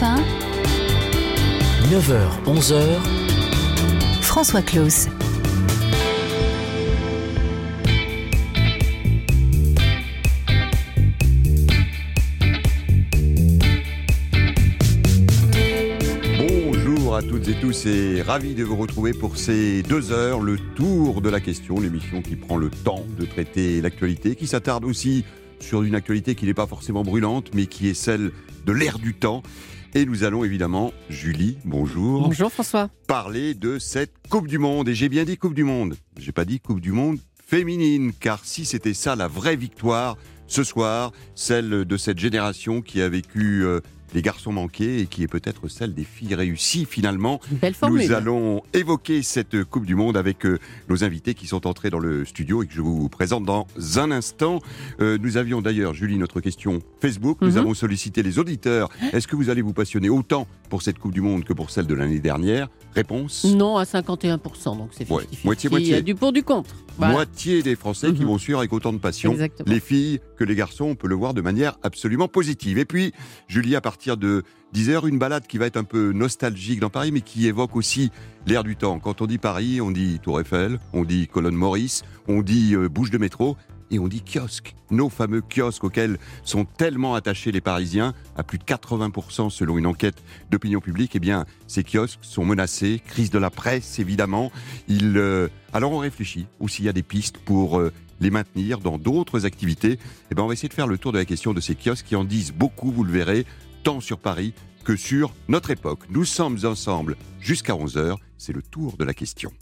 1. 9h, 11h. François Claus. Bonjour à toutes et tous et ravi de vous retrouver pour ces 2 heures, le tour de la question, l'émission qui prend le temps de traiter l'actualité, qui s'attarde aussi sur une actualité qui n'est pas forcément brûlante, mais qui est celle de l'ère du temps. Et nous allons évidemment, Julie, bonjour. Bonjour François. Parler de cette Coupe du Monde. Et j'ai bien dit Coupe du Monde. J'ai pas dit Coupe du Monde féminine, car si c'était ça la vraie victoire ce soir, celle de cette génération qui a vécu les garçons manqués et qui est peut-être celle des filles réussies finalement. Belle formule. Nous allons évoquer cette Coupe du Monde avec nos invités qui sont entrés dans le studio et que je vous présente dans un instant. Nous avions d'ailleurs, Julie, notre question Facebook. Nous avons sollicité les auditeurs. Est-ce que vous allez vous passionner autant pour cette Coupe du Monde que pour celle de l'année dernière ? Réponse ? Non, à 51%, donc c'est 50-50. Ouais, moitié-moitié. Il y a du pour, du contre. Voilà. Moitié des Français qui vont suivre avec autant de passion. Exactement. Les filles que les garçons, on peut le voir de manière absolument positive. Et puis, Julie, à partir de 10h, une balade qui va être un peu nostalgique dans Paris, mais qui évoque aussi l'ère du temps. Quand on dit Paris, on dit Tour Eiffel, on dit Colonne Maurice, on dit bouche de métro, et on dit kiosques. Nos fameux kiosques auxquels sont tellement attachés les Parisiens, à plus de 80% selon une enquête d'opinion publique. Eh bien, ces kiosques sont menacés. Crise de la presse, évidemment. Alors on réfléchit ou s'il y a des pistes pour les maintenir dans d'autres activités. Eh bien, on va essayer de faire le tour de la question de ces kiosques qui en disent beaucoup, vous le verrez, tant sur Paris que sur notre époque. Nous sommes ensemble jusqu'à 11h. C'est le tour de la question.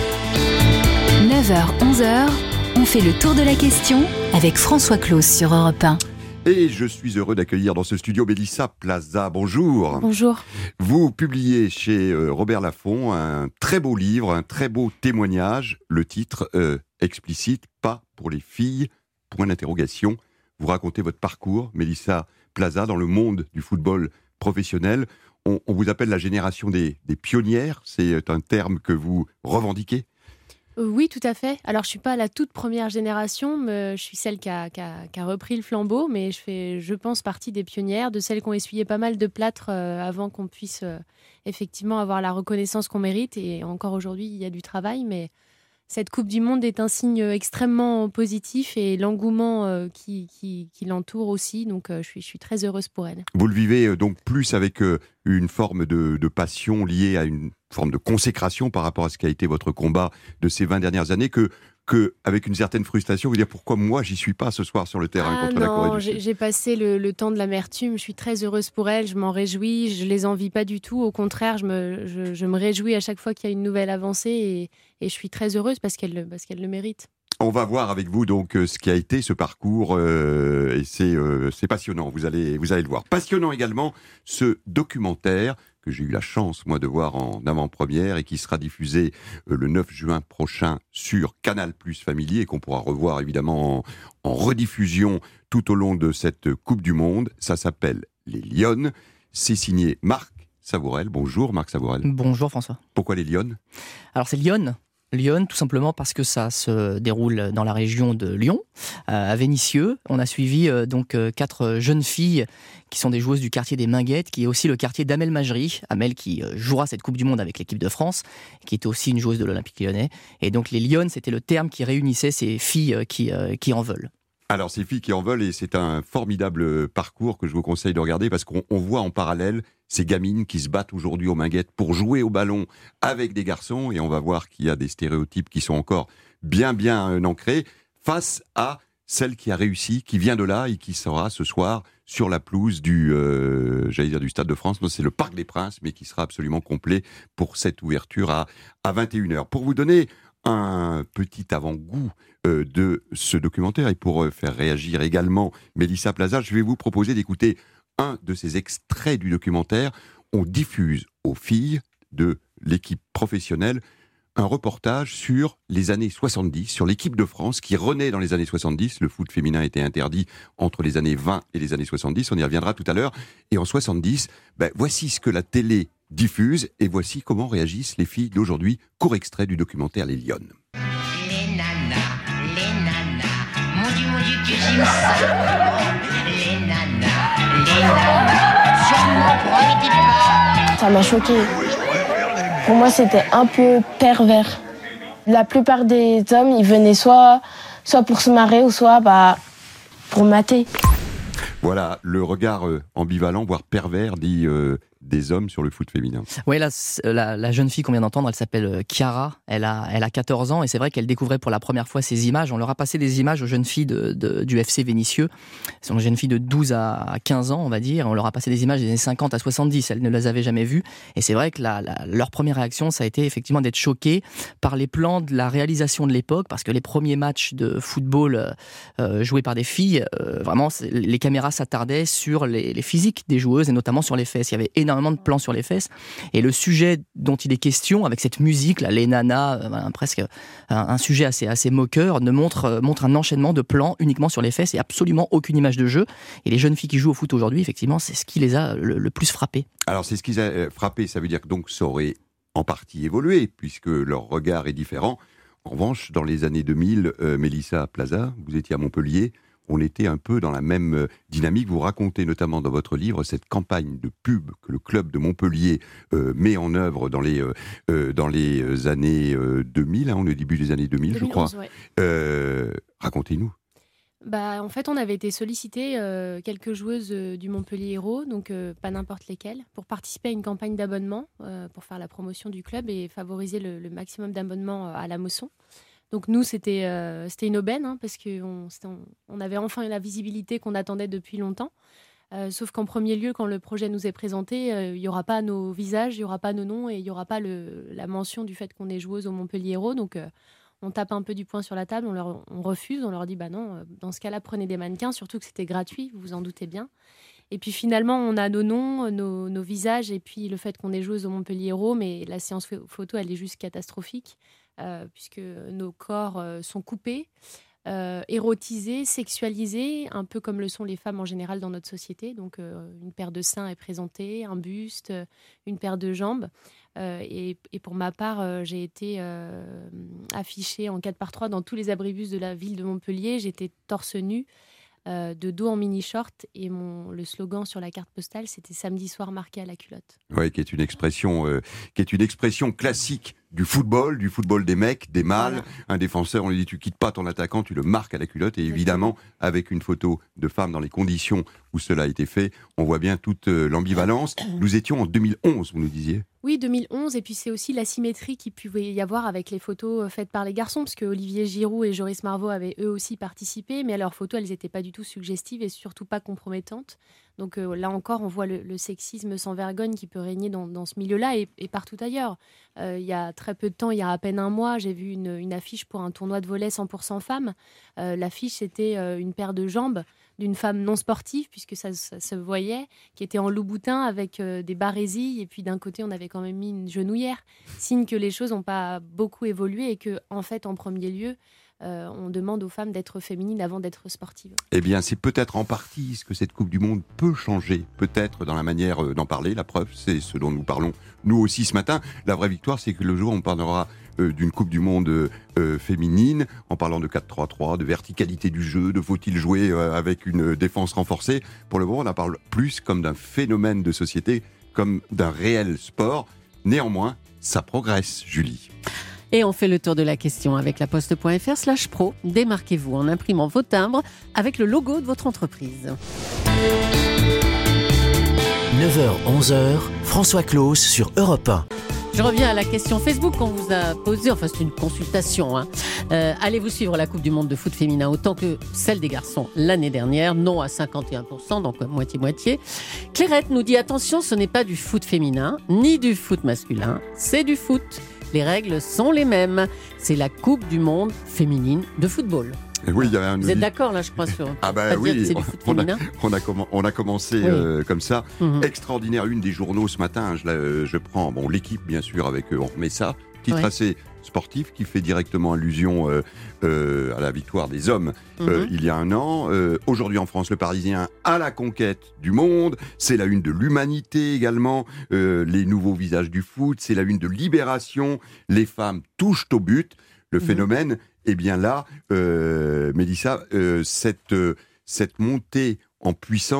9h, 11h, on fait le tour de la question avec François Claus sur Europe 1. Et je suis heureux d'accueillir dans ce studio Mélissa Plaza. Bonjour. Bonjour. Vous publiez chez Robert Laffont un très beau livre, un très beau témoignage. Le titre explicite, pas pour les filles, point d'interrogation. Vous racontez votre parcours, Mélissa Plaza, dans le monde du football professionnel. On vous appelle la génération des pionnières. C'est un terme que vous revendiquez ? Oui, tout à fait. Alors, je ne suis pas la toute première génération, mais je suis celle qui a repris le flambeau, mais je pense, partie des pionnières, de celles qui ont essuyé pas mal de plâtre avant qu'on puisse effectivement avoir la reconnaissance qu'on mérite. Et encore aujourd'hui, il y a du travail, mais cette Coupe du Monde est un signe extrêmement positif et l'engouement qui l'entoure aussi. Donc, je suis très heureuse pour elle. Vous le vivez donc plus avec une forme de passion liée à une forme de consécration par rapport à ce qui a été votre combat de ces 20 dernières années que avec une certaine frustration, vous dire pourquoi moi j'y suis pas ce soir sur le terrain contre la Corée du Sud. J'ai passé le temps de l'amertume, je suis très heureuse pour elle, je m'en réjouis, je les envie pas du tout, au contraire je me réjouis à chaque fois qu'il y a une nouvelle avancée et je suis très heureuse parce qu'elle le mérite. On va voir avec vous donc ce qui a été ce parcours et c'est passionnant, vous allez le voir. Passionnant également ce documentaire que j'ai eu la chance, moi, de voir en avant-première et qui sera diffusé le 9 juin prochain sur Canal+ Family et qu'on pourra revoir évidemment en rediffusion tout au long de cette Coupe du Monde. Ça s'appelle Les Lionnes. C'est signé Marc Savourel. Bonjour Marc Savourel. Bonjour François. Pourquoi les Lionnes ? Alors c'est Lyon, tout simplement parce que ça se déroule dans la région de Lyon, à Vénissieux. On a suivi donc 4 jeunes filles qui sont des joueuses du quartier des Minguettes, qui est aussi le quartier d'Amel Majri. Amel qui jouera cette Coupe du Monde avec l'équipe de France, qui était aussi une joueuse de l'Olympique Lyonnais. Et donc les Lionnes, c'était le terme qui réunissait ces filles qui en veulent. Alors ces filles qui en veulent, et c'est un formidable parcours que je vous conseille de regarder parce qu'on voit en parallèle ces gamines qui se battent aujourd'hui aux Minguettes pour jouer au ballon avec des garçons, et on va voir qu'il y a des stéréotypes qui sont encore bien ancrés face à celle qui a réussi, qui vient de là et qui sera ce soir sur la pelouse du Stade de France. Non, c'est le Parc des Princes, mais qui sera absolument complet pour cette ouverture à 21h. Pour vous donner un petit avant-goût de ce documentaire et pour faire réagir également Mélissa Plaza, je vais vous proposer d'écouter un de ces extraits du documentaire. On diffuse aux filles de l'équipe professionnelle un reportage sur les années 70, sur l'équipe de France qui renaît dans les années 70. Le foot féminin était interdit entre les années 20 et les années 70, on y reviendra tout à l'heure. Et en 70, voici ce que la télé diffuse et voici comment réagissent les filles d'aujourd'hui. Court extrait du documentaire Les Lionnes. Les nanas, mon Dieu, que j'aime ça. Les nanas, sûrement pour un petit peu ça m'a choqué. Pour moi, c'était un peu pervers. La plupart des hommes, ils venaient soit pour se marrer ou soit pour mater. Voilà, le regard ambivalent, voire pervers, dit des hommes sur le foot féminin. Oui, la jeune fille qu'on vient d'entendre, elle s'appelle Chiara, elle a 14 ans et c'est vrai qu'elle découvrait pour la première fois ces images. On leur a passé des images aux jeunes filles du FC Vénissieux. Ce sont des jeunes filles de 12 à 15 ans, on va dire. On leur a passé des images des années 50 à 70, elles ne les avaient jamais vues. Et c'est vrai que leur première réaction, ça a été effectivement d'être choquées par les plans de la réalisation de l'époque, parce que les premiers matchs de football joués par des filles, vraiment, les caméras s'attardaient sur les physiques des joueuses et notamment sur les fesses. Il y avait énormément de plans sur les fesses. Et le sujet dont il est question, avec cette musique, les nanas, presque un sujet assez moqueur, montre un enchaînement de plans uniquement sur les fesses et absolument aucune image de jeu. Et les jeunes filles qui jouent au foot aujourd'hui, effectivement, c'est ce qui les a le plus frappées. Alors, c'est ce qui les a frappées, ça veut dire que donc ça aurait en partie évolué, puisque leur regard est différent. En revanche, dans les années 2000, Mélissa Plaza, vous étiez à Montpellier, on était un peu dans la même dynamique. Vous racontez notamment dans votre livre cette campagne de pub que le club de Montpellier met en œuvre dans les années 2000, au début des années 2000, 2011, je crois. Ouais. Racontez-nous. En fait, on avait été sollicité quelques joueuses du Montpellier Hérault, donc pas n'importe lesquelles, pour participer à une campagne d'abonnement pour faire la promotion du club et favoriser le maximum d'abonnements à la Mosson. Donc nous, c'était une aubaine, parce qu'on avait enfin la visibilité qu'on attendait depuis longtemps. Sauf qu'en premier lieu, quand le projet nous est présenté, il n'y aura pas nos visages, il n'y aura pas nos noms et il n'y aura pas la mention du fait qu'on est joueuse au Montpellier Hérault. Donc on tape un peu du poing sur la table, on refuse, on leur dit non, dans ce cas-là, prenez des mannequins, surtout que c'était gratuit, vous vous en doutez bien. Et puis finalement, on a nos noms, nos visages et puis le fait qu'on est joueuse au Montpellier Hérault, mais la séance photo, elle est juste catastrophique. Puisque nos corps sont coupés, érotisés, sexualisés, un peu comme le sont les femmes en général dans notre société. Donc une paire de seins est présentée, un buste, une paire de jambes. Et pour ma part, j'ai été affichée en 4x3 dans tous les abribus de la ville de Montpellier. J'étais torse nu, de dos en mini-short et le slogan sur la carte postale, c'était « Samedi soir marqué à la culotte ». Oui, qui est une expression classique du football des mecs, des mâles. Voilà. Un défenseur, on lui dit tu quittes pas ton attaquant, tu le marques à la culotte. Et évidemment, avec une photo de femme dans les conditions où cela a été fait, on voit bien toute l'ambivalence. Nous étions en 2011, vous nous disiez ? Oui, 2011, et puis c'est aussi l'asymétrie qu'il pouvait y avoir avec les photos faites par les garçons, parce que Olivier Giroud et Joris Marvaux avaient eux aussi participé, mais leurs photos, elles n'étaient pas du tout suggestives et surtout pas compromettantes. Donc là encore, on voit le sexisme sans vergogne qui peut régner dans ce milieu-là et partout ailleurs. Il y a très peu de temps, il y a à peine un mois, j'ai vu une affiche pour un tournoi de volley 100% femmes. L'affiche, c'était une paire de jambes d'une femme non sportive, puisque ça se voyait, qui était en loup-boutin avec des barésilles, et puis d'un côté, on avait quand même mis une genouillère. Signe que les choses n'ont pas beaucoup évolué et que, en fait, en premier lieu, on demande aux femmes d'être féminines avant d'être sportives. Eh bien, c'est peut-être en partie ce que cette Coupe du Monde peut changer, peut-être dans la manière d'en parler. La preuve, c'est ce dont nous parlons, nous aussi, ce matin. La vraie victoire, c'est que le jour où on parlera d'une Coupe du Monde féminine, en parlant de 4-3-3, de verticalité du jeu, de faut-il jouer avec une défense renforcée. Pour le moment, on en parle plus comme d'un phénomène de société, comme d'un réel sport. Néanmoins, ça progresse, Julie. Et on fait le tour de la question avec laposte.fr/pro. Démarquez-vous en imprimant vos timbres avec le logo de votre entreprise. 9h-11h, François Claus sur Europe 1. Je reviens à la question Facebook qu'on vous a posée, enfin c'est une consultation. Allez-vous suivre la Coupe du Monde de foot féminin autant que celle des garçons l'année dernière? Non à 51%, donc moitié-moitié. Clairette nous dit attention, ce n'est pas du foot féminin, ni du foot masculin, c'est du foot. Les règles sont les mêmes. C'est la Coupe du Monde féminine de football. Oui, vous êtes d'accord là, je crois, sur oui, dire que c'est du foot féminin. On a commencé comme ça. Extraordinaire, une des journaux ce matin. Je prends l'équipe, bien sûr, avec on remet ça. Petit tracé sportif qui fait directement allusion à la victoire des hommes il y a un an. Aujourd'hui en France, le Parisien à la conquête du monde. C'est la une de l'Humanité également. Les nouveaux visages du foot. C'est la une de Libération. Les femmes touchent au but. Le phénomène, eh bien là, Mélissa, cette montée en puissance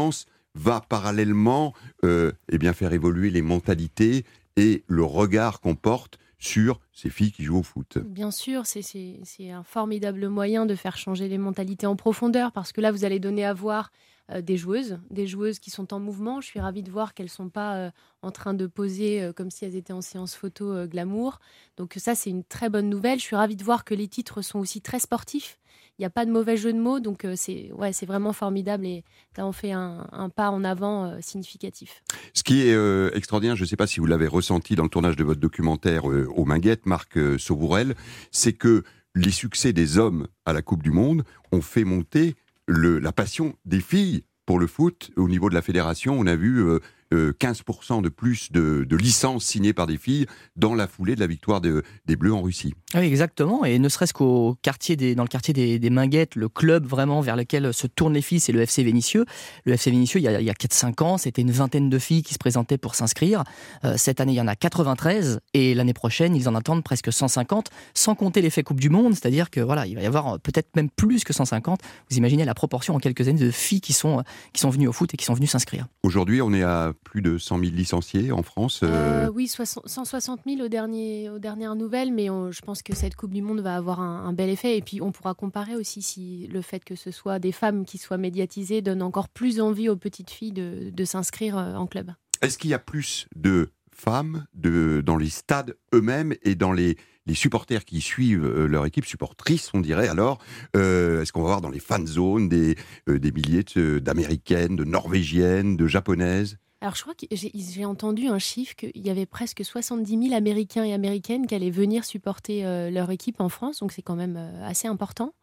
va parallèlement faire évoluer les mentalités et le regard qu'on porte sur ces filles qui jouent au foot. Bien sûr, c'est un formidable moyen de faire changer les mentalités en profondeur, parce que là, vous allez donner à voir des joueuses qui sont en mouvement. Je suis ravie de voir qu'elles ne sont pas en train de poser comme si elles étaient en séance photo glamour. Donc ça, c'est une très bonne nouvelle. Je suis ravie de voir que les titres sont aussi très sportifs. Il n'y a pas de mauvais jeu de mots, donc c'est vraiment formidable, et là on fait un pas en avant significatif. Ce qui est extraordinaire, je ne sais pas si vous l'avez ressenti dans le tournage de votre documentaire aux Minguettes, Marc Sauvourel, c'est que les succès des hommes à la Coupe du Monde ont fait monter la passion des filles pour le foot. Au niveau de la fédération, on a vu 15% de plus de licences signées par des filles dans la foulée de la victoire des Bleus en Russie. Oui, exactement. Et ne serait-ce dans le quartier des Minguettes, le club vraiment vers lequel se tournent les filles, c'est le FC Vénissieux. Le FC Vénissieux, il y a 4-5 ans, c'était une vingtaine de filles qui se présentaient pour s'inscrire. Cette année, il y en a 93. Et l'année prochaine, ils en attendent presque 150, sans compter l'effet Coupe du Monde. C'est-à-dire que voilà, il va y avoir peut-être même plus que 150. Vous imaginez la proportion en quelques années de filles qui sont venues au foot et qui sont venues s'inscrire. Aujourd'hui, on est à plus de 100 000 licenciés en France. Oui, 160 000 aux dernières nouvelles, mais je pense que cette Coupe du Monde va avoir un bel effet. Et puis on pourra comparer aussi si le fait que ce soit des femmes qui soient médiatisées donne encore plus envie aux petites filles de s'inscrire en club. Est-ce qu'il y a plus de femmes dans les stades eux-mêmes et dans les supporters qui suivent leur équipe, supportrices on dirait alors, est-ce qu'on va voir dans les fan zones des milliers d'Américaines, de Norvégiennes, de Japonaises ? Alors je crois que j'ai entendu un chiffre qu'il y avait presque 70 000 Américains et Américaines qui allaient venir supporter leur équipe en France, donc c'est quand même assez important.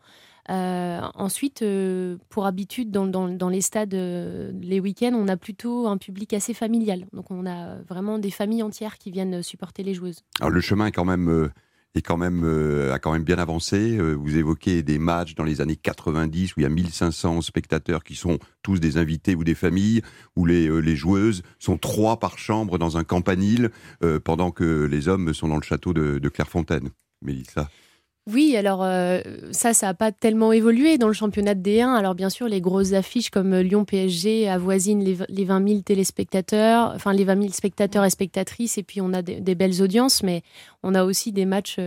Ensuite, pour habitude, dans les stades, les week-ends, on a plutôt un public assez familial. Donc on a vraiment des familles entières qui viennent supporter les joueuses. Alors le chemin est quand même... a quand même bien avancé. Vous évoquez des matchs dans les années 90 où il y a 1500 spectateurs qui sont tous des invités ou des familles, où les joueuses sont 3 par chambre dans un campanile, pendant que les hommes sont dans le château de Clairefontaine. Mélissa. Oui, alors ça n'a pas tellement évolué dans le championnat de D1. Alors bien sûr, les grosses affiches comme Lyon-PSG avoisinent les 20 000 téléspectateurs, enfin les 20 000 spectateurs et spectatrices, et puis on a des belles audiences, mais on a aussi des matchs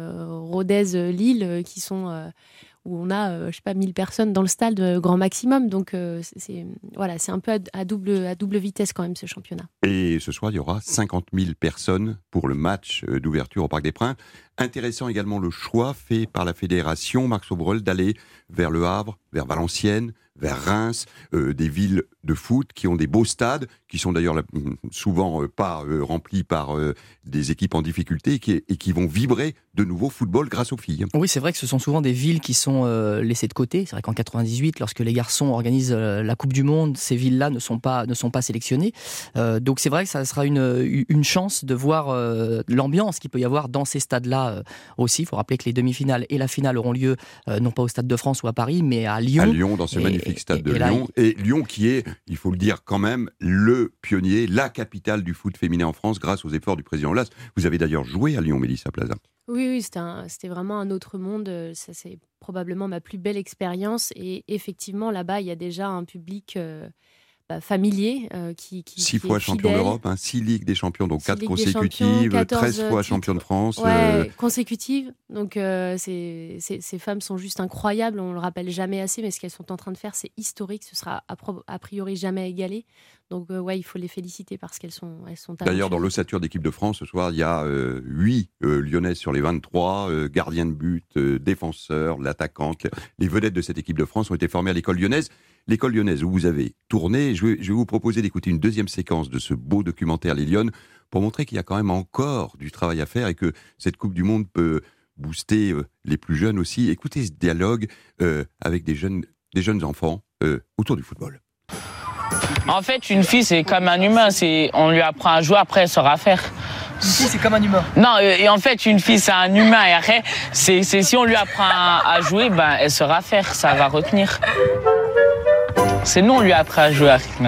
Rodez-Lille qui sont... où on a, 1000 personnes dans le stade grand maximum. Donc, c'est un peu à double vitesse quand même, ce championnat. Et ce soir, il y aura 50 000 personnes pour le match d'ouverture au Parc des Princes. Intéressant également le choix fait par la fédération, Marc Sauvourel, d'aller vers Le Havre, vers Valenciennes, vers Reims, des villes de foot qui ont des beaux stades, qui sont d'ailleurs souvent pas remplis par des équipes en difficulté et qui vont vibrer de nouveau football grâce aux filles. Oui, c'est vrai que ce sont souvent des villes qui sont laissées de côté. C'est vrai qu'en 98, lorsque les garçons organisent la Coupe du Monde, ces villes-là ne sont pas sélectionnées. Donc c'est vrai que ça sera une chance de voir l'ambiance qu'il peut y avoir dans ces stades-là aussi. Il faut rappeler que les demi-finales et la finale auront lieu non pas au Stade de France ou à Paris, mais à Lyon. À Lyon, dans ce magnifique stade de Lyon. Et Lyon qui est, il faut le dire quand même, le pionnier, la capitale du foot féminin en France grâce aux efforts du président Aulas. Vous avez d'ailleurs joué à Lyon, Mélissa Plaza. Oui, c'était vraiment un autre monde. Ça, c'est probablement ma plus belle expérience. Et effectivement, là-bas, il y a déjà un public familier qui 6 fois champion d'Europe, 6 Ligues des champions, donc 4 consécutives, 13 fois champion de France. Consécutives. Donc ces femmes sont juste incroyables, on ne le rappelle jamais assez, mais ce qu'elles sont en train de faire, c'est historique, ce sera a priori jamais égalé. Donc il faut les féliciter parce qu'elles sont talentueuses. D'ailleurs, dans l'ossature d'équipe de France, ce soir, il y a 8 Lyonnaises sur les 23, gardiens de but, défenseurs, l'attaquante. Les vedettes de cette équipe de France ont été formées à l'école lyonnaise. L'école lyonnaise où vous avez tourné, je vais vous proposer d'écouter une deuxième séquence de ce beau documentaire Les Lyonnes pour montrer qu'il y a quand même encore du travail à faire et que cette Coupe du Monde peut booster les plus jeunes aussi. Écoutez ce dialogue avec des jeunes enfants autour du football. En fait, une fille, c'est comme un humain. On lui apprend à jouer, après, elle saura faire. Une fille, c'est comme un humain. Non, et en fait, une fille, c'est un humain. Et après, c'est si on lui apprend à jouer, elle saura faire, ça va retenir. C'est nous, on lui apprend à jouer. Non.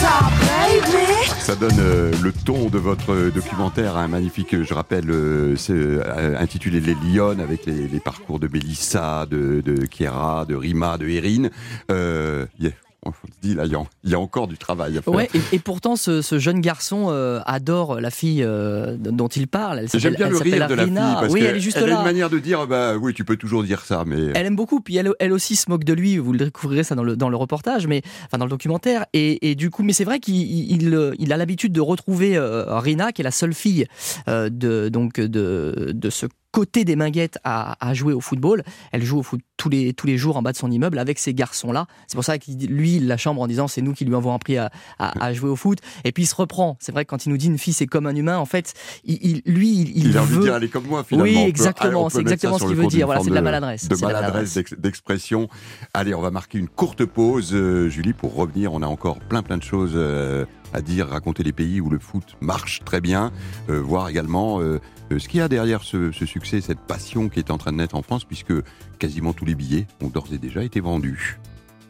Ça donne le ton de votre documentaire, un magnifique, je rappelle, intitulé Les Lionnes, avec les parcours de Mélissa, de Kiera, de Rima, de Erin. On se dit, là, il y a encore du travail à faire. Ouais, et pourtant, ce jeune garçon adore la fille dont il parle. J'aime bien le rire de la fille, parce oui, elle est juste elle là. a une manière de dire, oui, tu peux toujours dire ça, mais... Elle aime beaucoup, puis elle aussi se moque de lui, vous le découvrirez ça dans le reportage, dans le documentaire, et du coup, mais c'est vrai qu'il a l'habitude de retrouver Rina, qui est la seule fille de ce côté des Minguettes à jouer au football. Elle joue au foot tous les jours en bas de son immeuble avec ces garçons-là. C'est pour ça qu'il lui, il la chambre en disant c'est nous qui lui avons appris à jouer au foot. Et puis il se reprend. C'est vrai que quand il nous dit une fille c'est comme un humain, en fait, il a envie de dire elle est comme moi finalement. Oui, exactement. C'est exactement ce qu'il veut dire. Voilà, c'est de la maladresse. De maladresse d'expression. Allez, on va marquer une courte pause, Julie, pour revenir. On a encore plein de choses à dire, raconter les pays où le foot marche très bien, voir également ce qu'il y a derrière ce succès, cette passion qui est en train de naître en France, puisque quasiment tous les billets ont d'ores et déjà été vendus.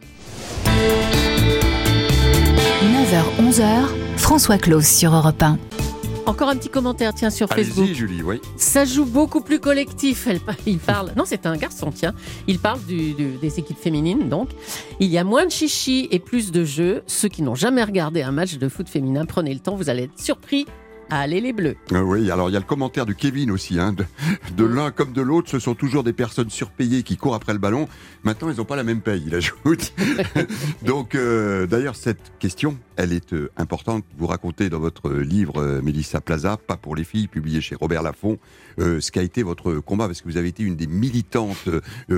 9h-11h, François Claus sur Europe 1. Encore un petit commentaire, tiens, sur Facebook. Allez-y, Julie, oui. Ça joue beaucoup plus collectif. Il parle. Non, c'est un garçon, tiens. Il parle des équipes féminines, donc. Il y a moins de chichi et plus de jeux. Ceux qui n'ont jamais regardé un match de foot féminin, prenez le temps, vous allez être surpris. Allez les Bleus. Oui, alors il y a le commentaire de Kevin aussi. De l'un comme de l'autre, ce sont toujours des personnes surpayées qui courent après le ballon. Maintenant, ils n'ont pas la même paye, il ajoute. Donc, d'ailleurs, cette question, elle est importante. Vous racontez dans votre livre, Mélissa Plaza, Pas pour les filles, publié chez Robert Laffont, ce qu'a été votre combat, parce que vous avez été une des militantes,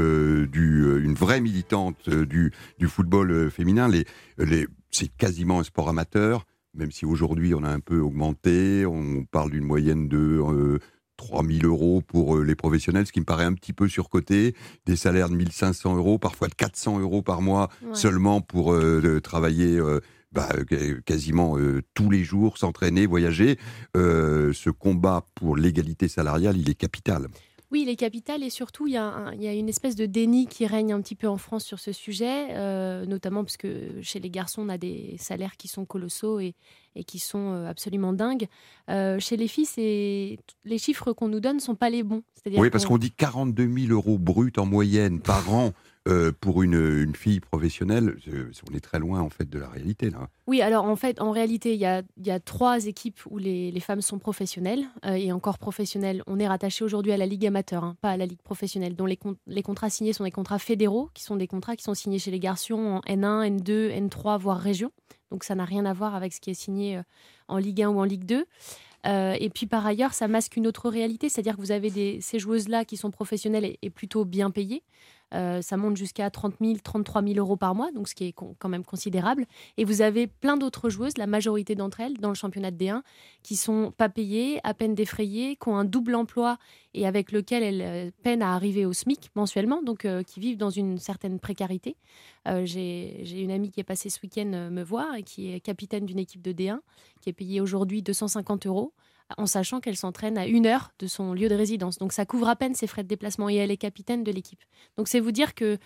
une vraie militante du football féminin. C'est quasiment un sport amateur. Même si aujourd'hui on a un peu augmenté, on parle d'une moyenne de 3 000 euros pour les professionnels, ce qui me paraît un petit peu surcoté, des salaires de 1 500 euros, parfois de 400 euros par mois seulement pour travailler quasiment tous les jours, s'entraîner, voyager. Ce combat pour l'égalité salariale, il est capital. Oui, il est capital et surtout, il y a une espèce de déni qui règne un petit peu en France sur ce sujet, notamment parce que chez les garçons, on a des salaires qui sont colossaux et qui sont absolument dingues. Chez les filles, les chiffres qu'on nous donne ne sont pas les bons. Oui, parce qu'on dit 42 000 euros bruts en moyenne par an. Pour une fille professionnelle, on est très loin en fait de la réalité là. Oui, alors en réalité, il y a 3 équipes où les femmes sont professionnelles et encore professionnelles. On est rattaché aujourd'hui à la Ligue amateur, pas à la Ligue professionnelle, dont les contrats signés sont des contrats fédéraux, qui sont des contrats qui sont signés chez les garçons en N1, N2, N3, voire région. Donc ça n'a rien à voir avec ce qui est signé en Ligue 1 ou en Ligue 2. Et puis par ailleurs, ça masque une autre réalité, c'est-à-dire que vous avez ces joueuses-là qui sont professionnelles et plutôt bien payées. Ça monte jusqu'à 30 000, 33 000 euros par mois, donc ce qui est quand même considérable. Et vous avez plein d'autres joueuses, la majorité d'entre elles, dans le championnat de D1, qui sont pas payées, à peine défrayées, qui ont un double emploi et avec lequel elles peinent à arriver au SMIC mensuellement, donc qui vivent dans une certaine précarité. J'ai une amie qui est passée ce week-end me voir et qui est capitaine d'une équipe de D1, qui est payée aujourd'hui 250 euros, en sachant qu'elle s'entraîne à 1 heure de son lieu de résidence. Donc ça couvre à peine ses frais de déplacement et elle est capitaine de l'équipe. Donc c'est vous dire que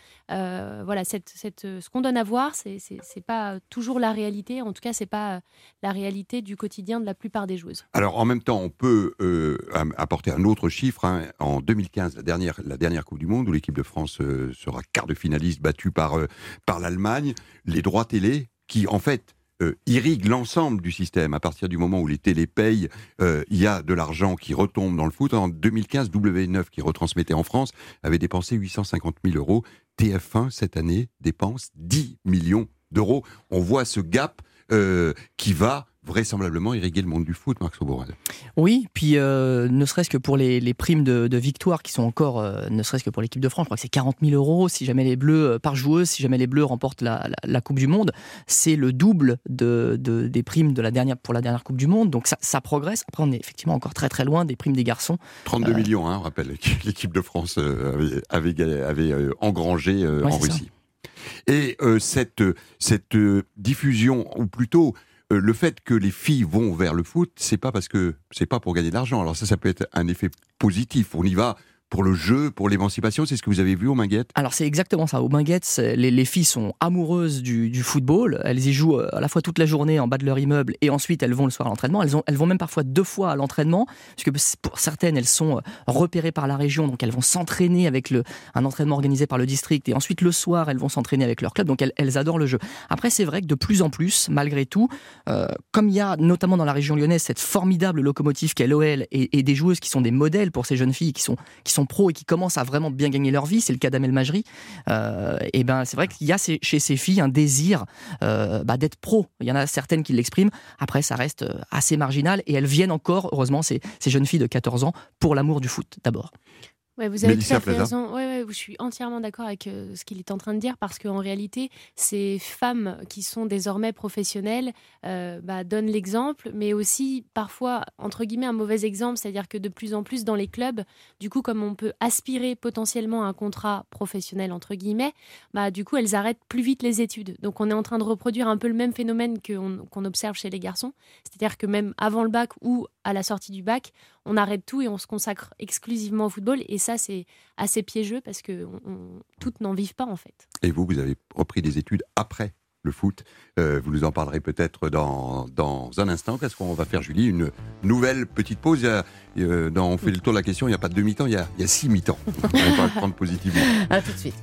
ce qu'on donne à voir, c'est pas toujours la réalité. En tout cas, c'est pas la réalité du quotidien de la plupart des joueuses. Alors en même temps, on peut apporter un autre chiffre. En 2015, la dernière Coupe du Monde, où l'équipe de France sera quart de finaliste battue par l'Allemagne, les droits télé qui en fait irrigue l'ensemble du système. À partir du moment où les télés payent, il y a de l'argent qui retombe dans le foot. En 2015, W9, qui retransmettait en France, avait dépensé 850 000 euros. TF1, cette année, dépense 10 millions d'euros. On voit ce gap qui va vraisemblablement irriguer le monde du foot, Marc Soboral. Oui, puis ne serait-ce que pour les primes de victoire qui sont encore, ne serait-ce que pour l'équipe de France, je crois que c'est 40 000 euros si jamais les Bleus, par joueuse, si jamais les Bleus remportent la Coupe du Monde. C'est le double des primes pour la dernière Coupe du Monde, donc ça progresse. Après, on est effectivement encore très très loin des primes des garçons. 32 millions, on rappelle, l'équipe de France avait engrangé en Russie. Ça. Et cette diffusion, ou plutôt le fait que les filles vont vers le foot, c'est pas pour gagner de l'argent. Alors ça peut être un effet positif. On y va pour le jeu, pour l'émancipation. C'est ce que vous avez vu au Minguettes? Alors c'est exactement ça. Au Minguettes, les filles sont amoureuses du football. Elles y jouent à la fois toute la journée en bas de leur immeuble et ensuite elles vont le soir à l'entraînement. Elles vont même parfois 2 fois à l'entraînement, puisque pour certaines, elles sont repérées par la région, donc elles vont s'entraîner avec un entraînement organisé par le district, et ensuite le soir, elles vont s'entraîner avec leur club, donc elles adorent le jeu. Après, c'est vrai que de plus en plus, malgré tout, comme il y a notamment dans la région lyonnaise cette formidable locomotive qu'est l'OL et des joueuses qui sont des modèles pour ces jeunes filles qui sont pros et qui commencent à vraiment bien gagner leur vie, c'est le cas d'Amel Majri, et ben c'est vrai qu'il y a chez ces filles un désir d'être pro. Il y en a certaines qui l'expriment. Après, ça reste assez marginal et elles viennent encore, heureusement, ces jeunes filles de 14 ans pour l'amour du foot d'abord. Ouais, vous avez tout à fait raison. Ouais, je suis entièrement d'accord avec ce qu'il est en train de dire, parce qu'en réalité, ces femmes qui sont désormais professionnelles donnent l'exemple, mais aussi parfois, entre guillemets, un mauvais exemple, c'est-à-dire que de plus en plus dans les clubs, du coup, comme on peut aspirer potentiellement à un contrat professionnel, entre guillemets, du coup, elles arrêtent plus vite les études. Donc, on est en train de reproduire un peu le même phénomène qu'on observe chez les garçons, c'est-à-dire que même avant le bac ou à la sortie du bac, on arrête tout et on se consacre exclusivement au football. Et ça, c'est assez piégeux parce que toutes n'en vivent pas, en fait. Et vous avez repris des études après le foot. Vous nous en parlerez peut-être dans un instant. Qu'est-ce qu'on va faire, Julie? Une nouvelle petite pause. On fait le tour de la question. Il n'y a pas de demi-temps, il y a 6 mi-temps. On va le prendre positivement. À tout de suite.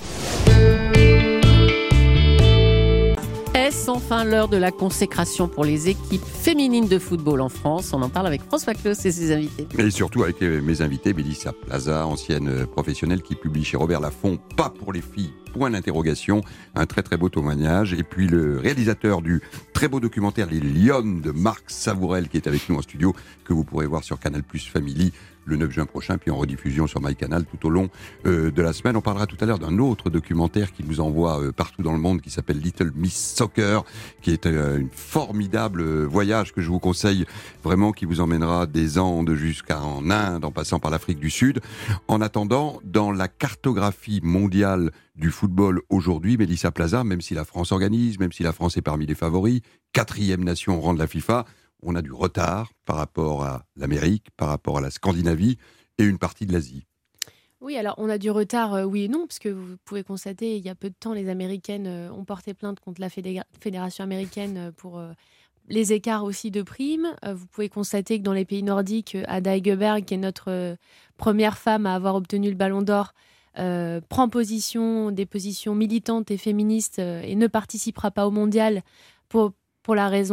Est-ce enfin l'heure de la consécration pour les équipes féminines de football en France? On en parle avec François Claus et ses invités. Et surtout avec mes invités, Mélissa Plaza, ancienne professionnelle qui publie chez Robert Laffont « Pas pour les filles ». Point d'interrogation, un très très beau témoignage. Et puis le réalisateur du très beau documentaire Les Lionnes de Marc Savourel qui est avec nous en studio, que vous pourrez voir sur Canal+ Family le 9 juin prochain, puis en rediffusion sur MyCanal tout au long de la semaine. On parlera tout à l'heure d'un autre documentaire qui nous envoie partout dans le monde, qui s'appelle Little Miss Soccer, qui est une formidable voyage que je vous conseille vraiment, qui vous emmènera des Andes jusqu'en Inde, en passant par l'Afrique du Sud. En attendant, dans la cartographie mondiale du football aujourd'hui, Mélissa Plaza, même si la France organise, même si la France est parmi les favoris, 4e nation au rang de la FIFA, on a du retard par rapport à l'Amérique, par rapport à la Scandinavie et une partie de l'Asie. Oui, alors on a du retard, oui et non, parce que vous pouvez constater, il y a peu de temps, les Américaines ont porté plainte contre la Fédération américaine pour les écarts aussi de primes. Vous pouvez constater que dans les pays nordiques, Ada Hegerberg, qui est notre première femme à avoir obtenu le Ballon d'Or, prend des positions militantes et féministes et ne participera pas au mondial pour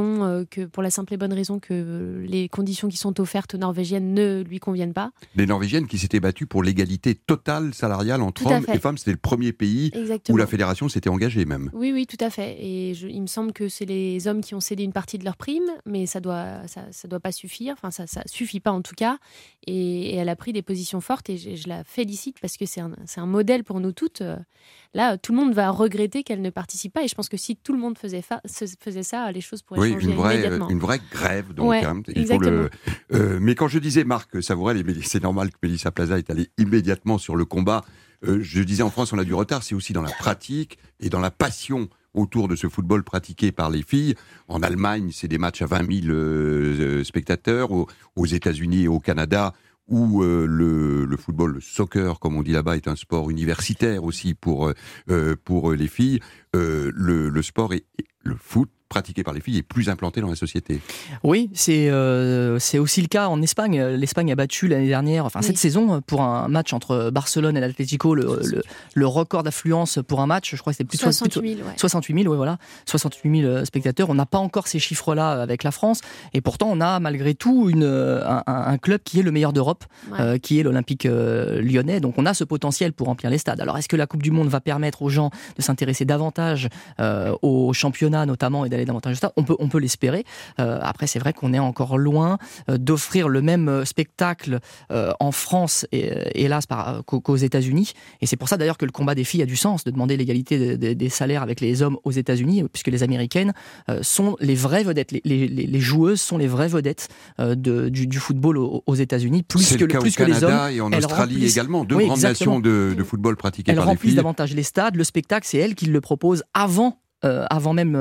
la simple et bonne raison que les conditions qui sont offertes aux Norvégiennes ne lui conviennent pas. Les Norvégiennes qui s'étaient battues pour l'égalité totale salariale entre hommes et femmes, c'était le premier pays où la fédération s'était engagée même. Oui, tout à fait. Et il me semble que c'est les hommes qui ont cédé une partie de leur prime, mais ça doit pas suffire. Enfin, ça suffit pas en tout cas. Et elle a pris des positions fortes et je la félicite parce que c'est un modèle pour nous toutes. Là, tout le monde va regretter qu'elle ne participe pas. Et je pense que si tout le monde faisait ça, les choses pourraient changer immédiatement. Une vraie grève, donc. Ouais, exactement. Mais quand je disais Marc Savourel, c'est normal que Mélissa Plaza est allée immédiatement sur le combat. Je disais en France, on a du retard, c'est aussi dans la pratique et dans la passion autour de ce football pratiqué par les filles. En Allemagne, c'est des matchs à 20 000 spectateurs. Aux États-Unis et au Canada, où le football, le soccer, comme on dit là-bas, est un sport universitaire aussi pour les filles. Le sport et le foot pratiqué par les filles est plus implanté dans la société. Oui, c'est aussi le cas en Espagne. L'Espagne a battu l'année dernière, cette saison, pour un match entre Barcelone et l'Atlético, le record d'affluence pour un match, je crois que c'était plus 68 000. 68 000, oui, voilà. 68 000 spectateurs. On n'a pas encore ces chiffres-là avec la France. Et pourtant, on a malgré tout un club qui est le meilleur d'Europe, qui est l'Olympique lyonnais. Donc on a ce potentiel pour remplir les stades. Alors est-ce que la Coupe du Monde va permettre aux gens de s'intéresser davantage au championnat notamment et d'aller davantage au stade? On peut l'espérer. Après, c'est vrai qu'on est encore loin d'offrir le même spectacle en France et hélas qu'aux États-Unis. Et c'est pour ça d'ailleurs que le combat des filles a du sens, de demander l'égalité des salaires avec les hommes aux États-Unis, puisque les Américaines sont les vraies vedettes. Les joueuses sont les vraies vedettes du football aux États-Unis, plus que les hommes. C'est le cas au Canada et en Australie également, deux grandes nations de football pratiquées par les filles. Elles remplissent davantage les stades, le spectacle, c'est elles qui le proposent avant même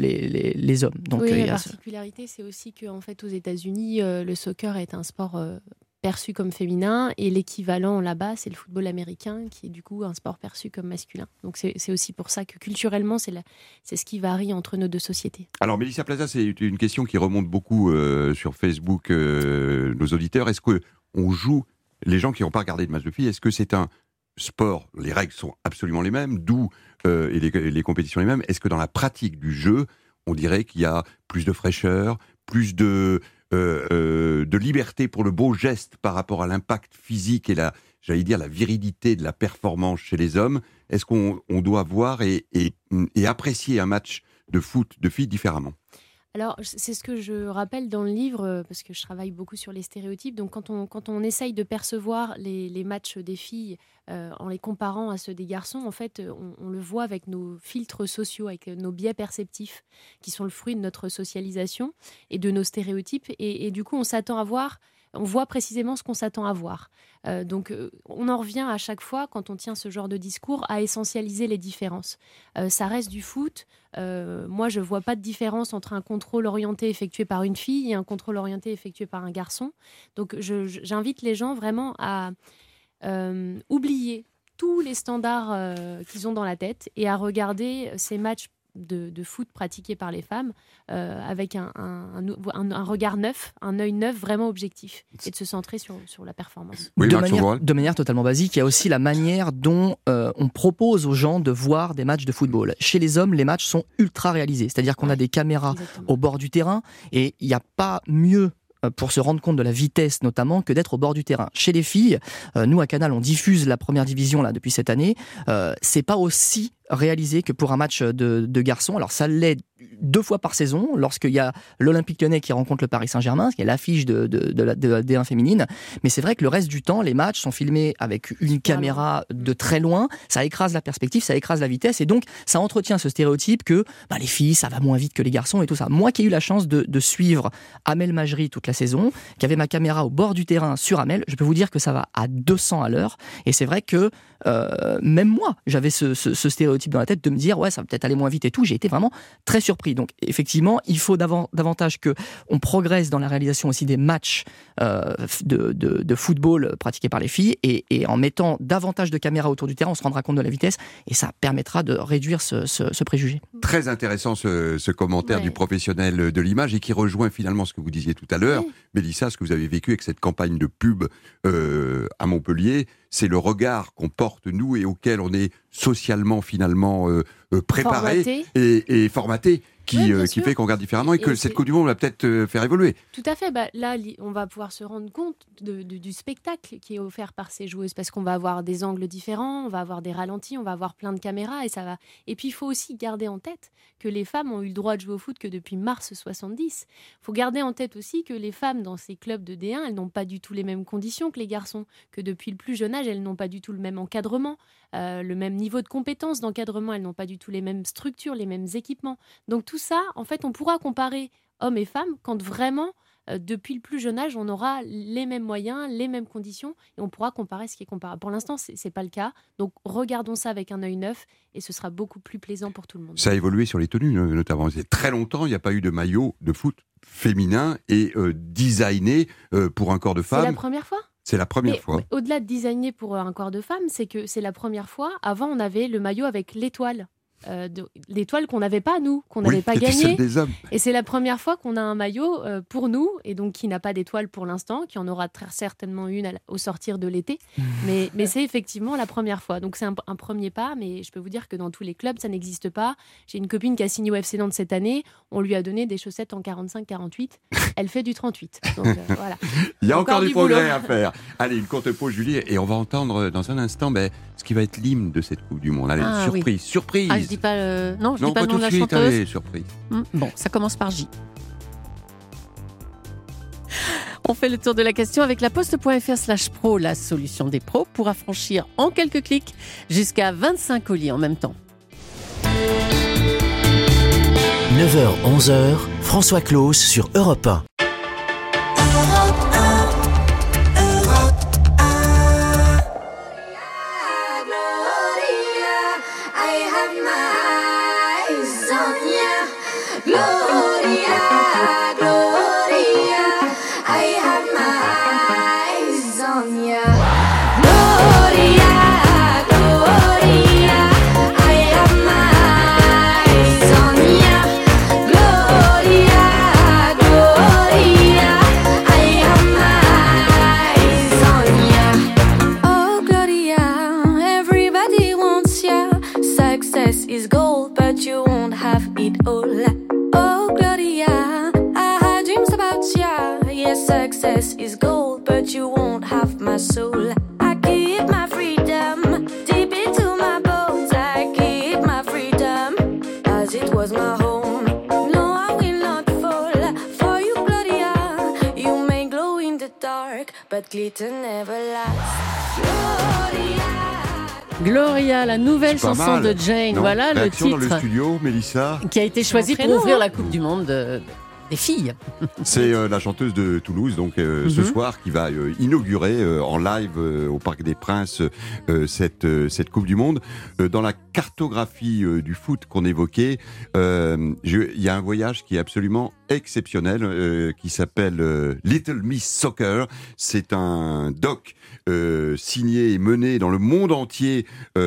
les hommes. Donc, la particularité, c'est aussi qu'en fait, aux États-Unis, le soccer est un sport perçu comme féminin, et l'équivalent là-bas, c'est le football américain, qui est du coup un sport perçu comme masculin. Donc c'est aussi pour ça que culturellement, c'est ce qui varie entre nos deux sociétés. Alors Mélissa Plaza, c'est une question qui remonte beaucoup sur Facebook, nos auditeurs. Est-ce qu'on joue, les gens qui n'ont pas regardé de match de filles, est-ce que c'est un sport, les règles sont absolument les mêmes, et les compétitions les mêmes. Est-ce que dans la pratique du jeu, on dirait qu'il y a plus de fraîcheur, plus de liberté pour le beau geste par rapport à l'impact physique et la virilité de la performance chez les hommes? Est-ce qu'on doit voir et apprécier un match de foot de filles différemment? Alors, c'est ce que je rappelle dans le livre, parce que je travaille beaucoup sur les stéréotypes. Donc, quand on essaye de percevoir les matchs des filles en les comparant à ceux des garçons, en fait, on le voit avec nos filtres sociaux, avec nos biais perceptifs, qui sont le fruit de notre socialisation et de nos stéréotypes. Et du coup, on voit précisément ce qu'on s'attend à voir. Donc, on en revient à chaque fois, quand on tient ce genre de discours, à essentialiser les différences. Ça reste du foot. Moi, je ne vois pas de différence entre un contrôle orienté effectué par une fille et un contrôle orienté effectué par un garçon. Donc, j'invite les gens vraiment à oublier tous les standards qu'ils ont dans la tête et à regarder ces matchs de foot pratiqués par les femmes avec un regard neuf, un œil neuf vraiment objectif, et de se centrer sur la performance. Oui, de manière totalement basique, il y a aussi la manière dont on propose aux gens de voir des matchs de football. Chez les hommes, les matchs sont ultra réalisés, c'est-à-dire qu'on a des caméras au bord du terrain et il n'y a pas mieux pour se rendre compte de la vitesse notamment que d'être au bord du terrain. Chez les filles, nous à Canal, on diffuse la première division là depuis cette année. C'est pas aussi réalisé que pour un match de garçons. Alors ça l'est 2 fois par saison, lorsqu'il y a l'Olympique Lyonnais qui rencontre le Paris Saint-Germain, qui est l'affiche de la D1 féminine. Mais c'est vrai que le reste du temps, les matchs sont filmés avec une caméra de très loin. Ça écrase la perspective, ça écrase la vitesse, et donc ça entretient ce stéréotype que les filles, ça va moins vite que les garçons et tout ça. Moi qui ai eu la chance de suivre Amel Majri toute la saison, qui avait ma caméra au bord du terrain sur Amel, je peux vous dire que ça va à 200 à l'heure. Et c'est vrai que même moi, j'avais ce stéréotype dans la tête de me dire ça va peut-être aller moins vite et tout. J'ai été vraiment très surpris. Donc effectivement, il faut davantage que on progresse dans la réalisation aussi des matchs de football pratiqués par les filles, et en mettant davantage de caméras autour du terrain, on se rendra compte de la vitesse et ça permettra de réduire ce préjugé. Très intéressant ce commentaire du professionnel de l'image, et qui rejoint finalement ce que vous disiez tout à l'heure, Mélissa, ce que vous avez vécu avec cette campagne de pub à Montpellier. C'est le regard qu'on porte, nous, et auquel on est socialement, finalement, préparé et formaté, qui fait qu'on regarde différemment, et que cette Coupe du Monde va peut-être faire évoluer. Tout à fait. Là, on va pouvoir se rendre compte du spectacle qui est offert par ces joueuses, parce qu'on va avoir des angles différents, on va avoir des ralentis, on va avoir plein de caméras, et ça va. Et puis, il faut aussi garder en tête que les femmes ont eu le droit de jouer au foot que depuis mars 70. Il faut garder en tête aussi que les femmes dans ces clubs de D1, elles n'ont pas du tout les mêmes conditions que les garçons, que depuis le plus jeune âge, elles n'ont pas du tout le même encadrement, le même niveau de compétence d'encadrement, elles n'ont pas du tout les mêmes structures, les mêmes équipements. Donc tout ça, en fait, on pourra comparer hommes et femmes quand vraiment, depuis le plus jeune âge, on aura les mêmes moyens, les mêmes conditions, et on pourra comparer ce qui est comparable. Pour l'instant, c'est pas le cas. Donc regardons ça avec un œil neuf, et ce sera beaucoup plus plaisant pour tout le monde. Ça a évolué sur les tenues, notamment. C'est très longtemps, il n'y a pas eu de maillot de foot féminin et designé pour un corps de femme. C'est la première fois ? C'est la première fois. Au-delà de designer pour un corps de femme, c'est que c'est la première fois. Avant, on avait le maillot avec l'étoile. L'étoile qu'on n'avait pas, nous, qu'on n'avait pas gagné. Et c'est la première fois qu'on a un maillot pour nous, et donc qui n'a pas d'étoile pour l'instant, qui en aura très certainement une au sortir de l'été. Mais c'est effectivement la première fois. Donc c'est un premier pas, mais je peux vous dire que dans tous les clubs, ça n'existe pas. J'ai une copine qui a signé au FC Nantes cette année. On lui a donné des chaussettes en 45-48. Elle fait du 38. Donc voilà. Il y a encore du progrès à faire. Allez, une courte pause, Julie, et on va entendre dans un instant ce qui va être l'hymne de cette Coupe du Monde. Allez, surprise. Je dis pas non, je dis pas le nom de la chanteuse. Allez, surprise. Bon, ça commence par J. On fait le tour de la question avec la Poste.fr/pro, la solution des pros pour affranchir en quelques clics jusqu'à 25 colis en même temps. 9h-11h, François Claus sur Europe 1. Gloria, I have my eyes is gold, but you won't have it all. Oh, Gloria, I had dreams about ya. Yes, success is gold, but you won't have my soul. I keep my freedom deep into my bones. I keep my freedom as it was my home. No, I will not fall for you, Gloria. You may glow in the dark, but glitter never lasts. Gloria, la nouvelle chanson mal. de Jane. Non. Voilà Réaction le titre dans le studio, Mélissa. qui a été choisi pour ouvrir la Coupe du Monde des filles. C'est la chanteuse de Toulouse, donc ce soir, qui va inaugurer en live au Parc des Princes cette Coupe du Monde. Dans la cartographie du foot qu'on évoquait, il y a un voyage qui est absolument exceptionnel, qui s'appelle Little Miss Soccer. C'est un doc signé et mené dans le monde entier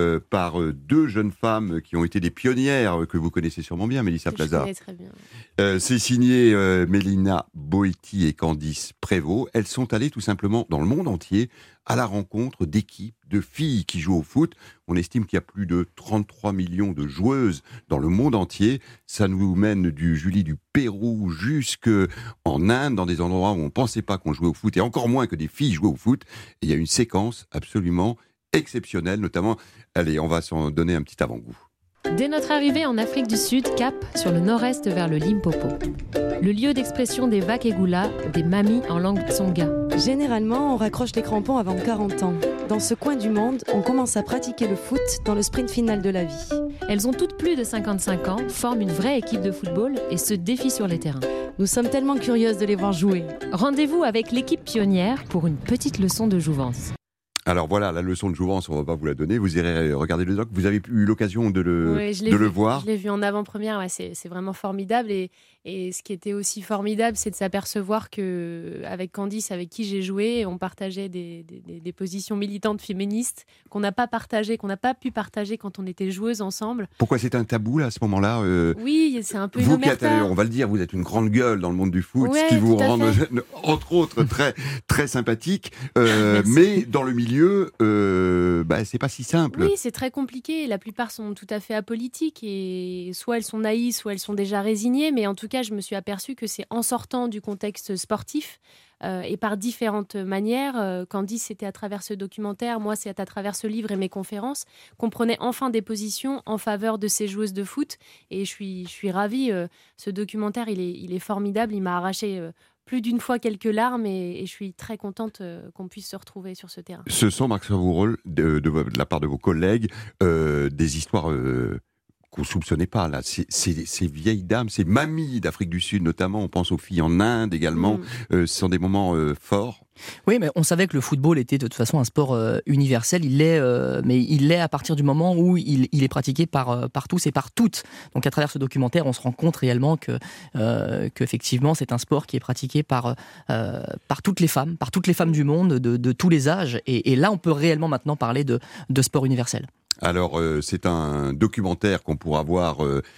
par deux jeunes femmes qui ont été des pionnières, que vous connaissez sûrement bien, Mélissa Plaza. Je connais très bien. C'est signé Mélina Boetti et Candice Prévost. Elles sont allées tout simplement dans le monde entier à la rencontre d'équipes de filles qui jouent au foot. On estime qu'il y a plus de 33 millions de joueuses dans le monde entier. Ça nous mène du Pérou jusqu'en Inde, dans des endroits où on ne pensait pas qu'on jouait au foot, et encore moins que des filles jouaient au foot. Et il y a une séquence absolument exceptionnelle, notamment, allez, on va s'en donner un petit avant-goût. Dès notre arrivée en Afrique du Sud, cap sur le nord-est vers le Limpopo. Le lieu d'expression des Vakegula, des mamies en langue tsonga. Généralement, on raccroche les crampons avant 40 ans. Dans ce coin du monde, on commence à pratiquer le foot dans le sprint final de la vie. Elles ont toutes plus de 55 ans, forment une vraie équipe de football et se défient sur les terrains. Nous sommes tellement curieuses de les voir jouer. Rendez-vous avec l'équipe pionnière pour une petite leçon de jouvence. Alors voilà, la leçon de jouvence, on ne va pas vous la donner. Vous irez regarder le doc. Vous avez eu l'occasion de le voir. Je l'ai vu en avant-première. Ouais, c'est vraiment formidable. Et ce qui était aussi formidable, c'est de s'apercevoir qu'avec Candice, avec qui j'ai joué, on partageait des positions militantes féministes qu'on n'a pas partagées, qu'on n'a pas pu partager quand on était joueuses ensemble. Pourquoi c'est un tabou là, à ce moment-là Oui, c'est un peu vous une qui omerta. êtes, on va le dire, vous êtes une grande gueule dans le monde du foot, Ouais, ce qui vous tout à rend, fait. entre autres, très, très sympathique. Mais dans le milieu, c'est pas si simple. Oui, c'est très compliqué. La plupart sont tout à fait apolitiques et soit elles sont naïves, soit elles sont déjà résignées. Mais en tout cas, je me suis aperçue que c'est en sortant du contexte sportif et par différentes manières. Candice, c'était à travers ce documentaire. Moi, c'est à travers ce livre et mes conférences qu'on prenait enfin des positions en faveur de ces joueuses de foot. Et je suis ravie. Ce documentaire, il est formidable. Il m'a arraché plus d'une fois quelques larmes et je suis très contente qu'on puisse se retrouver sur ce terrain. Ce sont, Marc Savourol, de la part de vos collègues, des histoires qu'on ne soupçonnait pas. Là. Ces vieilles dames, ces mamies d'Afrique du Sud notamment, on pense aux filles en Inde également, ce sont des moments forts. Oui, mais on savait que le football était de toute façon un sport universel. Il l'est, mais il l'est à partir du moment où il est pratiqué par tous et par toutes. Donc à travers ce documentaire, on se rend compte réellement qu'effectivement c'est un sport qui est pratiqué par toutes les femmes du monde, de tous les âges. Et là, on peut réellement maintenant parler de sport universel. Alors, c'est un documentaire qu'on pourra voir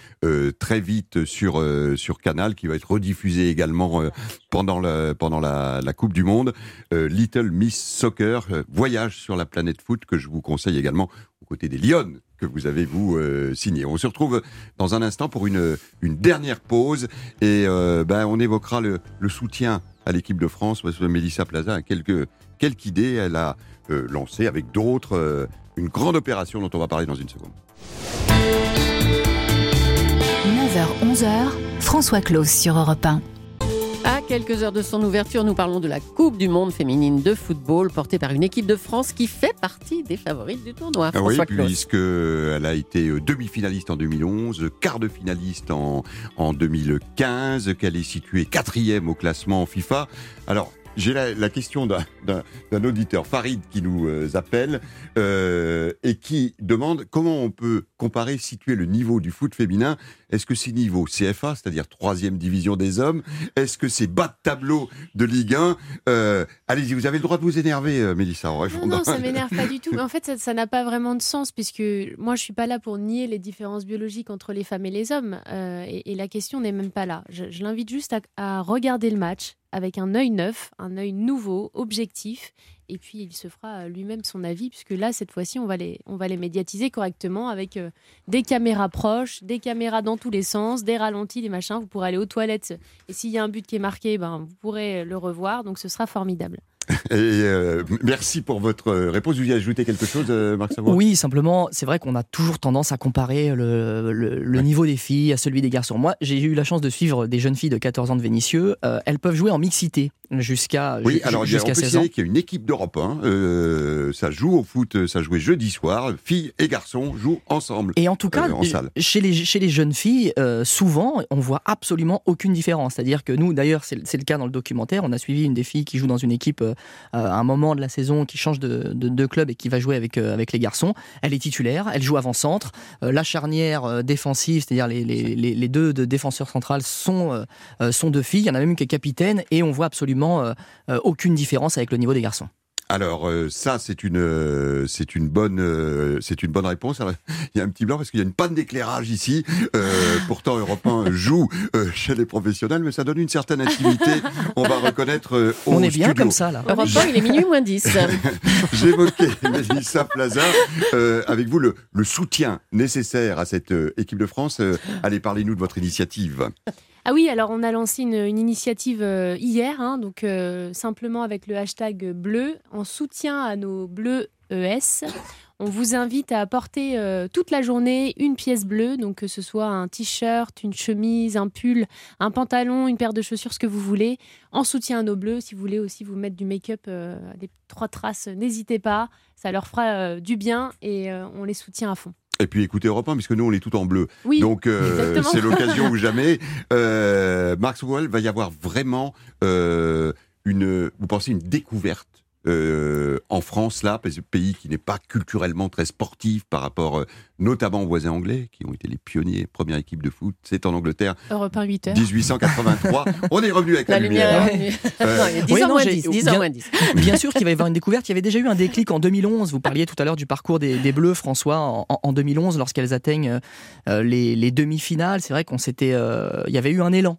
très vite sur Canal, qui va être rediffusé également pendant la Coupe du Monde. Little Miss Soccer, voyage sur la planète foot, que je vous conseille également aux côtés des Lyonnes, que vous avez, signé. On se retrouve dans un instant pour une dernière pause et on évoquera le soutien à l'équipe de France, parce que Mélissa Plaza a quelques idées. Elle a lancé avec d'autres une grande opération dont on va parler dans une seconde. 9h-11h, François Claus sur Europe 1. À quelques heures de son ouverture, nous parlons de la Coupe du Monde féminine de football portée par une équipe de France qui fait partie des favorites du tournoi. François Claus. Puisqu'elle a été demi-finaliste en 2011, quart de finaliste en 2015, qu'elle est située 4e au classement FIFA. Alors, j'ai la question d'un auditeur, Farid, qui nous appelle et qui demande comment on peut comparer, situer le niveau du foot féminin. Est-ce que c'est niveau CFA, c'est-à-dire 3e division des hommes? Est-ce que c'est bas de tableau de Ligue 1? Allez-y, vous avez le droit de vous énerver, Mélissa, en répondant. Non, ça m'énerve pas du tout. En fait, ça n'a pas vraiment de sens, puisque moi, je suis pas là pour nier les différences biologiques entre les femmes et les hommes. Et la question n'est même pas là. Je l'invite juste à regarder le match avec un œil neuf, un œil nouveau, objectif, et puis il se fera lui-même son avis, puisque là, cette fois-ci, on va les médiatiser correctement avec des caméras proches, des caméras dans tous les sens, des ralentis, des machins. Vous pourrez aller aux toilettes et s'il y a un but qui est marqué, vous pourrez le revoir. Donc ce sera formidable. Et merci pour votre réponse. Vous y ajoutez quelque chose, Marc Savoie ? Oui, simplement, c'est vrai qu'on a toujours tendance à comparer le niveau des filles à celui des garçons. Moi, j'ai eu la chance de suivre des jeunes filles de 14 ans de Vénissieux. Elles peuvent jouer en mixité jusqu'à 16 ans. On peut dire qu'il y a une équipe d'Europe 1. Ça joue au foot, ça jouait jeudi soir. Filles et garçons jouent ensemble. Et en tout cas, en salle. Chez les jeunes filles, souvent, on voit absolument aucune différence. C'est-à-dire que nous, d'ailleurs, c'est le cas dans le documentaire. On a suivi une des filles qui joue dans une équipe à un moment de la saison, qui change de club et qui va jouer avec les garçons. Elle est titulaire, elle joue avant-centre. La charnière défensive, c'est-à-dire les deux défenseurs centrales sont deux filles. Il y en a même une qui est capitaine et on voit absolument aucune différence avec le niveau des garçons. Alors ça c'est une bonne réponse. Alors, il y a un petit blanc parce qu'il y a une panne d'éclairage ici. Pourtant Europe 1 joue chez les professionnels, mais ça donne une certaine intimité. On va reconnaître au On est bien studio. comme ça là. Europe 1, il est minuit moins 10. J'évoquais Mélissa Plaza avec vous le soutien nécessaire à cette équipe de France. Allez, parlez-nous de votre initiative. Ah oui, alors on a lancé une initiative hier, donc simplement avec le hashtag bleu, en soutien à nos bleus ES. On vous invite à apporter toute la journée une pièce bleue, donc que ce soit un t-shirt, une chemise, un pull, un pantalon, une paire de chaussures, ce que vous voulez, en soutien à nos bleus. Si vous voulez aussi vous mettre du make-up, des 3 traces, n'hésitez pas, ça leur fera du bien et on les soutient à fond. Et puis écoutez Europe 1, puisque nous on est tout en bleu. Oui, donc c'est l'occasion ou jamais. Marc Savoie, va y avoir vraiment vous pensez une découverte en France, là, pays qui n'est pas culturellement très sportif par rapport notamment aux voisins anglais, qui ont été les pionniers, première équipe de foot, c'est en Angleterre. Europe 1, 8h. 1883. On est revenu avec la lumière. Non, il y a 10 ans moins 10. Bien sûr qu'il va y avoir une découverte. Il y avait déjà eu un déclic en 2011. Vous parliez tout à l'heure du parcours des Bleus, François, en 2011, lorsqu'elles atteignent les demi-finales. C'est vrai il y avait eu un élan.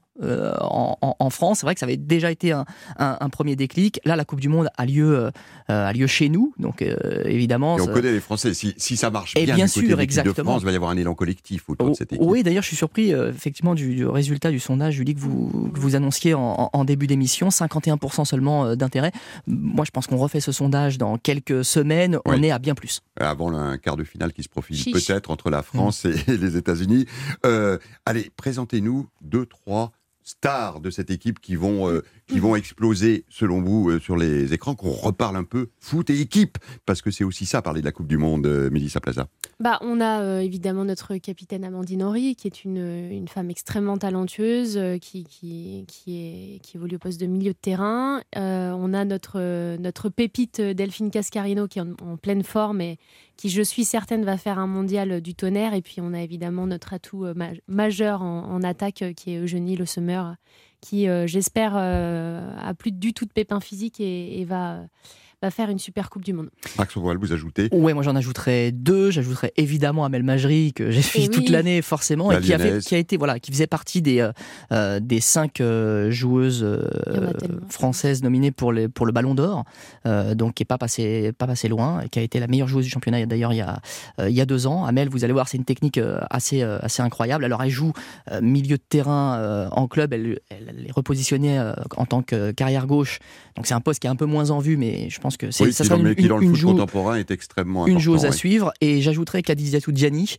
En France, c'est vrai que ça avait déjà été un premier déclic. Là, la Coupe du Monde a lieu chez nous, donc évidemment. Et on connaît les Français. Si ça marche bien, bien du côté sûr, de l'équipe de France, il va y avoir un élan collectif autour de cette équipe. Oui, d'ailleurs, je suis surpris effectivement du résultat du sondage, Julie, que vous annonciez en début d'émission. 51% seulement d'intérêt. Moi, je pense qu'on refait ce sondage dans quelques semaines. On est à bien plus. Avant un quart de finale qui se profile peut-être entre la France et les États-Unis. Allez, présentez-nous 2-3 stars de cette équipe qui vont exploser, selon vous, sur les écrans, qu'on reparle un peu foot et équipe, parce que c'est aussi ça, parler de la Coupe du Monde, Mélissa Plaza. On a évidemment notre capitaine Amandine Henry, qui est une femme extrêmement talentueuse, qui évolue au poste de milieu de terrain. On a notre pépite Delphine Cascarino, qui est en pleine forme et qui, je suis certaine, va faire un mondial du tonnerre. Et puis on a évidemment notre atout majeur en attaque, qui est Eugénie Le Sommer, qui, j'espère, a plus du tout de pépins physiques et va faire une super Coupe du Monde. Max Ovoil, vous ajoutez ? Oui, moi j'en ajouterais 2. J'ajouterais évidemment Amel Majri, que j'ai suivi toute l'année forcément, et qui faisait partie des 5 joueuses françaises nominées pour le Ballon d'Or, donc qui n'est pas passé loin, et qui a été la meilleure joueuse du championnat d'ailleurs il y a 2 ans. Amel, vous allez voir, c'est une technique assez incroyable. Alors elle joue milieu de terrain en club, elle est repositionnée en tant que carrière gauche, donc c'est un poste qui est un peu moins en vue, mais je pense que ça sera dans le foot contemporain est extrêmement important. Une joueuse à suivre, et j'ajouterais Khadijatou Diani,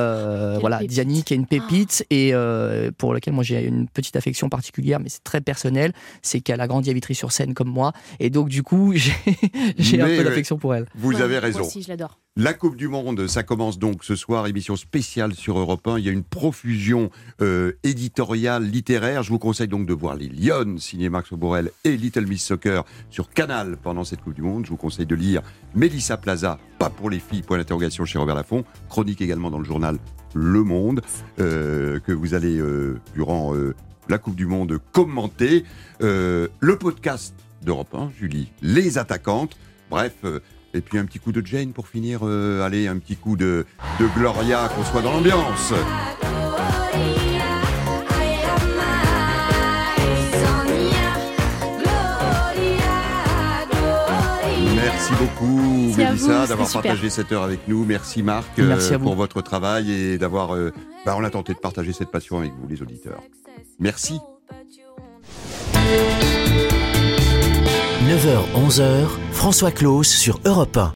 Diani qui est une pépite et pour laquelle moi j'ai une petite affection particulière, mais c'est très personnel, c'est qu'elle a grandi à Vitry-sur-Seine comme moi, et donc du coup j'ai un peu d'affection pour elle. Vous avez raison. Moi aussi, je l'adore. La Coupe du Monde, ça commence donc ce soir, émission spéciale sur Europe 1. Il y a une profusion éditoriale, littéraire. Je vous conseille donc de voir Les Lionnes, signé Max Auborel, et Little Miss Soccer sur Canal pendant cette Coupe du Monde. Je vous conseille de lire Mélissa Plaza, Pas pour les filles, point d'interrogation, chez Robert Laffont. Chronique également dans le journal Le Monde, que vous allez, durant la Coupe du Monde, commenter. Le podcast d'Europe 1, Julie, Les Attaquantes. Bref... et puis un petit coup de Jane pour finir. Allez, un petit coup de Gloria, qu'on soit dans l'ambiance. Merci beaucoup, Mélissa, d'avoir partagé cette heure avec nous. Merci Marc pour votre travail et d'avoir... on a tenté de partager cette passion avec vous, les auditeurs. Merci. 9h-11h, François Claus sur Europe 1.